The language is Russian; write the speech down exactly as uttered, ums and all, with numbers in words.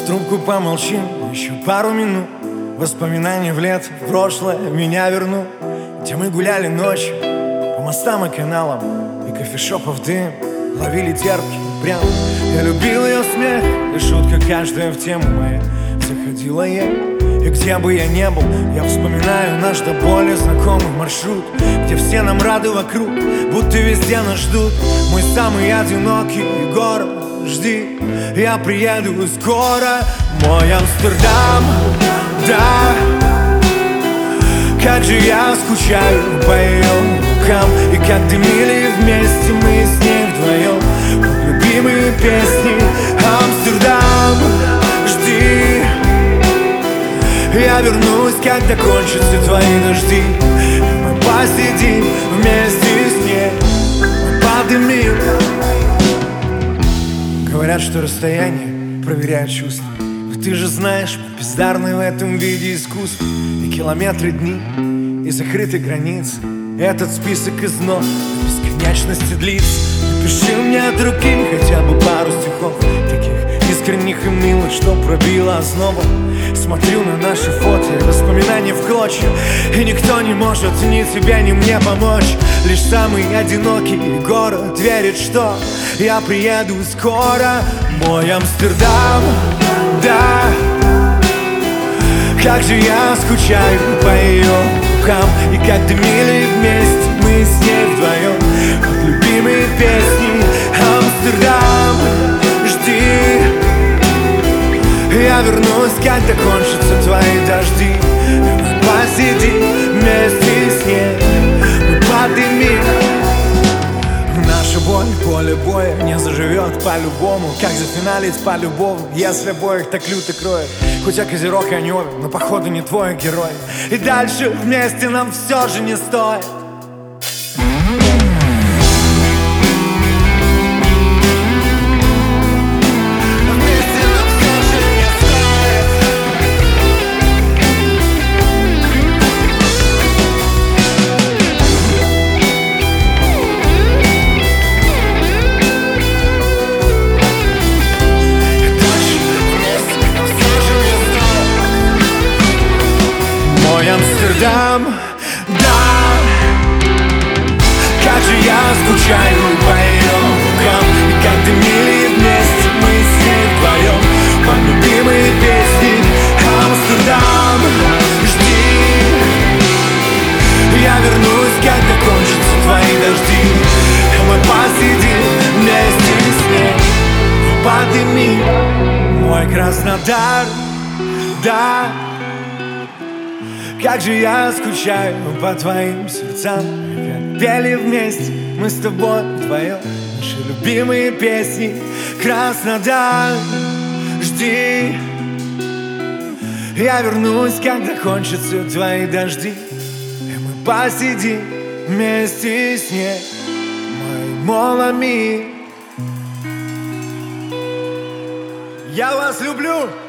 трубку, помолчим еще пару минут. Воспоминания в лето, в прошлое меня верну, где мы гуляли ночью по мостам и каналам, и кофешопов дым ловили терпкий прям. Я любил ее смех, и шутка каждая в тему моя заходила ей. И где бы я не был, я вспоминаю наш до боли знакомый маршрут, где все нам рады вокруг, будто везде нас ждут. Мой самый одинокий город, жди, я приеду скоро. Мой Амстердам, да, как же я скучаю по ее рукам, и как дымили вместе мы с ней вдвоем под любимые песни. Амстердам, жди, я вернусь, когда кончатся твои дожди, и мы посидим вместе с ней, мы подымим. Говорят, что расстояние проверяет чувства, но ты же знаешь, мы бездарны в этом виде искусства. И километры дни, и закрыты границы, этот список из нот до бесконечности длится. Напиши мне от руки хотя бы пару стихов, таких искренних и милых, что пробило ознобом. Смотрю на наши фото, воспоминания в клочья, и никто не может ни тебе, ни мне помочь. Лишь самый одинокий город верит, что я приеду скоро. Мой Амстердам, да, как же я скучаю по ее рукам, и как дымили вместе мы с ней вдвоем под любимые песни. Амстердам, жди, я вернусь, когда кончатся твои дожди, и мы посидим вместе с ней, мы подымим. Наша боль, поле боя не заживет по-любому. Как зафиналить по-любому, если обоих так люто кроет? Хоть я козерог и не овен, но походу не твой герой, и дальше вместе нам все же не стоит. Амстердам, да, как же я скучаю по ее рукам, и как дымили вместе мы с ней вдвоем под любимые песни. Амстердам, жди, я вернусь, когда кончатся твои дожди, и мы посидим вместе с ней, подымим. Мой Краснодар, да, как же я скучаю по твоим сердцам, как пели вместе мы с тобой вдвоем наши любимые песни. Краснодар, жди, я вернусь, когда кончатся твои дожди, и мы посидим вместе с ней, мой Молами. Я вас люблю!